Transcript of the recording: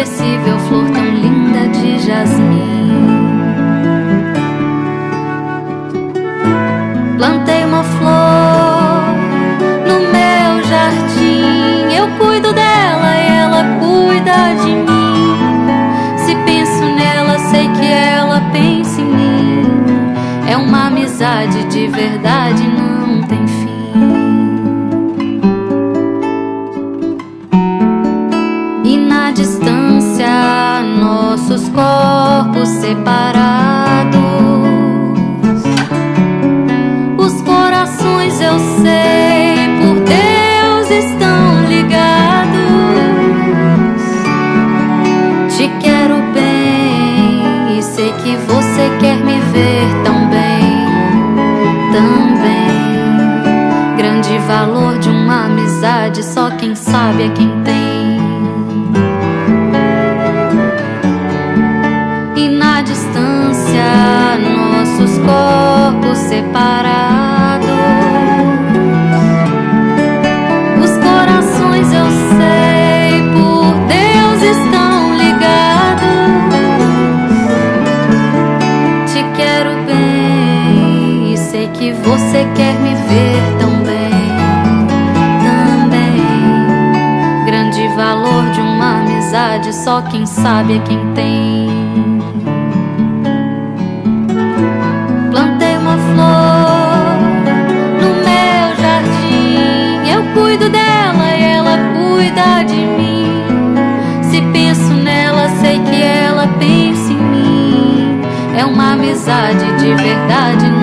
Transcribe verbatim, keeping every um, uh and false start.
inesquecível flor tão linda de jasmim. Plantei uma flor no meu jardim, eu cuido dela e ela cuida de mim. Se penso nela, sei que ela pensa em mim. É uma amizade de verdade, não tem fim. E na distância, nossos corpos separados, os corações, eu sei, por Deus estão ligados. Te quero bem e sei que você quer me ver tão bem, também. Grande valor de uma amizade, só quem sabe é quem tem. E na distância, nossos corpos separados, os corações, eu sei, por Deus estão ligados. Te quero bem e sei que você quer me ver tão bem, também. Grande valor de uma amizade, só quem sabe é quem tem. Plantei uma flor no meu jardim, eu cuido dela e ela cuida de mim. Se penso nela, sei que ela pensa em mim. É uma amizade de verdade,